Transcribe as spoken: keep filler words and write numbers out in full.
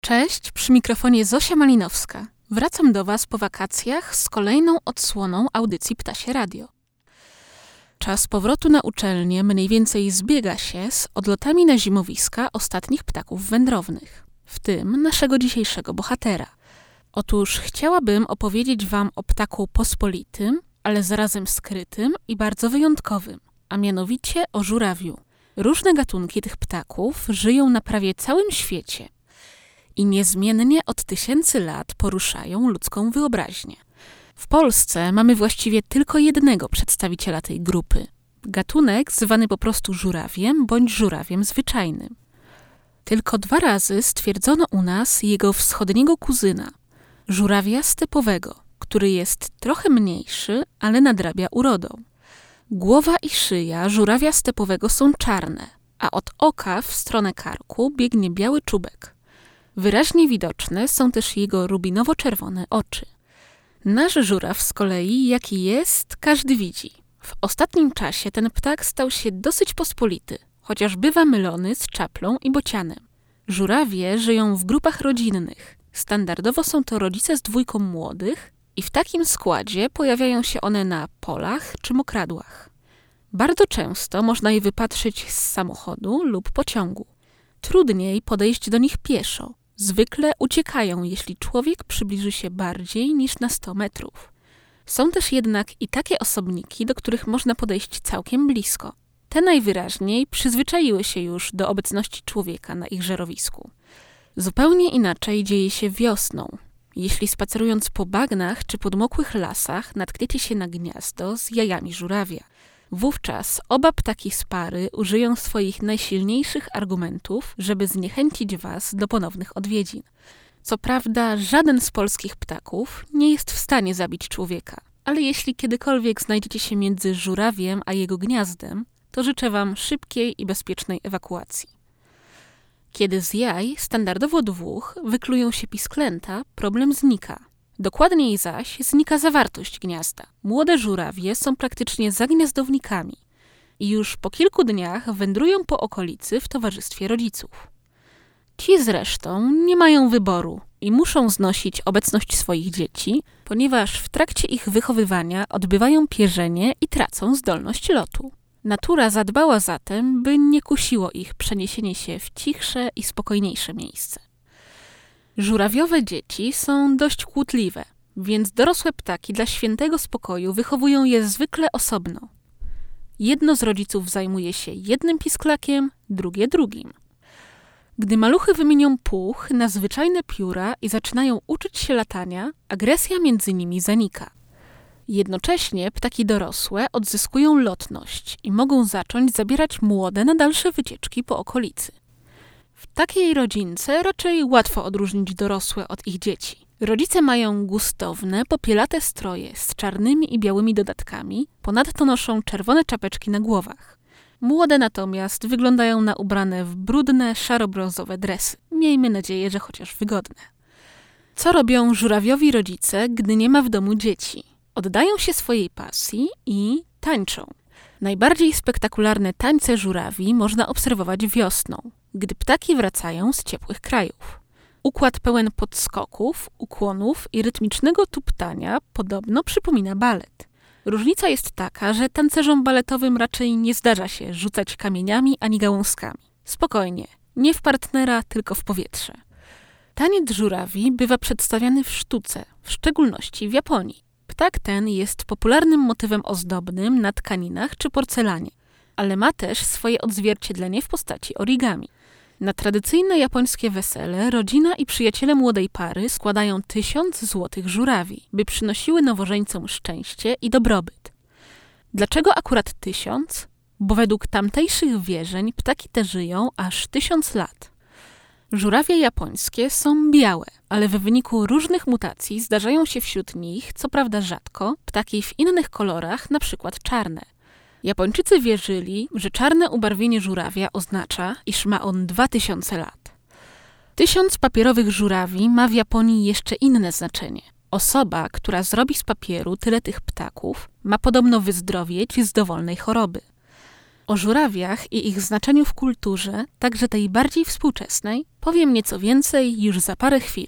Cześć, przy mikrofonie Zosia Malinowska. Wracam do Was po wakacjach z kolejną odsłoną audycji Ptasie Radio. Czas powrotu na uczelnię mniej więcej zbiega się z odlotami na zimowiska ostatnich ptaków wędrownych, w tym naszego dzisiejszego bohatera. Otóż chciałabym opowiedzieć Wam o ptaku pospolitym, ale zarazem skrytym i bardzo wyjątkowym, a mianowicie o żurawiu. Różne gatunki tych ptaków żyją na prawie całym świecie i niezmiennie od tysięcy lat poruszają ludzką wyobraźnię. W Polsce mamy właściwie tylko jednego przedstawiciela tej grupy. Gatunek zwany po prostu żurawiem bądź żurawiem zwyczajnym. Tylko dwa razy stwierdzono u nas jego wschodniego kuzyna, żurawia stepowego, który jest trochę mniejszy, ale nadrabia urodą. Głowa i szyja żurawia stepowego są czarne, a od oka w stronę karku biegnie biały czubek. Wyraźnie widoczne są też jego rubinowo-czerwone oczy. Nasz żuraw z kolei, jaki jest, każdy widzi. W ostatnim czasie ten ptak stał się dosyć pospolity, chociaż bywa mylony z czaplą i bocianem. Żurawie żyją w grupach rodzinnych. Standardowo są to rodzice z dwójką młodych i w takim składzie pojawiają się one na polach czy mokradłach. Bardzo często można je wypatrzyć z samochodu lub pociągu. Trudniej podejść do nich pieszo. Zwykle uciekają, jeśli człowiek przybliży się bardziej niż na sto metrów. Są też jednak i takie osobniki, do których można podejść całkiem blisko. Te najwyraźniej przyzwyczaiły się już do obecności człowieka na ich żerowisku. Zupełnie inaczej dzieje się wiosną. Jeśli spacerując po bagnach czy podmokłych lasach natkniecie się na gniazdo z jajami żurawia. Wówczas oba ptaki z pary użyją swoich najsilniejszych argumentów, żeby zniechęcić was do ponownych odwiedzin. Co prawda żaden z polskich ptaków nie jest w stanie zabić człowieka, ale jeśli kiedykolwiek znajdziecie się między żurawiem a jego gniazdem, to życzę wam szybkiej i bezpiecznej ewakuacji. Kiedy z jaj, standardowo dwóch, wyklują się pisklęta, problem znika. Dokładniej zaś znika zawartość gniazda. Młode żurawie są praktycznie zagniazdownikami i już po kilku dniach wędrują po okolicy w towarzystwie rodziców. Ci zresztą nie mają wyboru i muszą znosić obecność swoich dzieci, ponieważ w trakcie ich wychowywania odbywają pierzenie i tracą zdolność lotu. Natura zadbała zatem, by nie kusiło ich przeniesienie się w cichsze i spokojniejsze miejsce. Żurawiowe dzieci są dość kłótliwe, więc dorosłe ptaki dla świętego spokoju wychowują je zwykle osobno. Jedno z rodziców zajmuje się jednym pisklakiem, drugie drugim. Gdy maluchy wymienią puch na zwyczajne pióra i zaczynają uczyć się latania, agresja między nimi zanika. Jednocześnie ptaki dorosłe odzyskują lotność i mogą zacząć zabierać młode na dalsze wycieczki po okolicy. W takiej rodzince raczej łatwo odróżnić dorosłe od ich dzieci. Rodzice mają gustowne, popielate stroje z czarnymi i białymi dodatkami, ponadto noszą czerwone czapeczki na głowach. Młode natomiast wyglądają na ubrane w brudne, szaro-brązowe dresy. Miejmy nadzieję, że chociaż wygodne. Co robią żurawiowi rodzice, gdy nie ma w domu dzieci? Oddają się swojej pasji i tańczą. Najbardziej spektakularne tańce żurawi można obserwować wiosną, gdy ptaki wracają z ciepłych krajów. Układ pełen podskoków, ukłonów i rytmicznego tuptania podobno przypomina balet. Różnica jest taka, że tancerzom baletowym raczej nie zdarza się rzucać kamieniami ani gałązkami. Spokojnie, nie w partnera, tylko w powietrze. Taniec żurawi bywa przedstawiany w sztuce, w szczególności w Japonii. Ptak ten jest popularnym motywem ozdobnym na tkaninach czy porcelanie, ale ma też swoje odzwierciedlenie w postaci origami. Na tradycyjne japońskie wesele rodzina i przyjaciele młodej pary składają tysiąc złotych żurawi, by przynosiły nowożeńcom szczęście i dobrobyt. Dlaczego akurat tysiąc? Bo według tamtejszych wierzeń ptaki te żyją aż tysiąc lat. Żurawie japońskie są białe, ale w wyniku różnych mutacji zdarzają się wśród nich, co prawda rzadko, ptaki w innych kolorach, na przykład czarne. Japończycy wierzyli, że czarne ubarwienie żurawia oznacza, iż ma on dwa tysiące lat. Tysiąc papierowych żurawi ma w Japonii jeszcze inne znaczenie. Osoba, która zrobi z papieru tyle tych ptaków, ma podobno wyzdrowieć z dowolnej choroby. O żurawiach i ich znaczeniu w kulturze, także tej bardziej współczesnej, powiem nieco więcej już za parę chwil.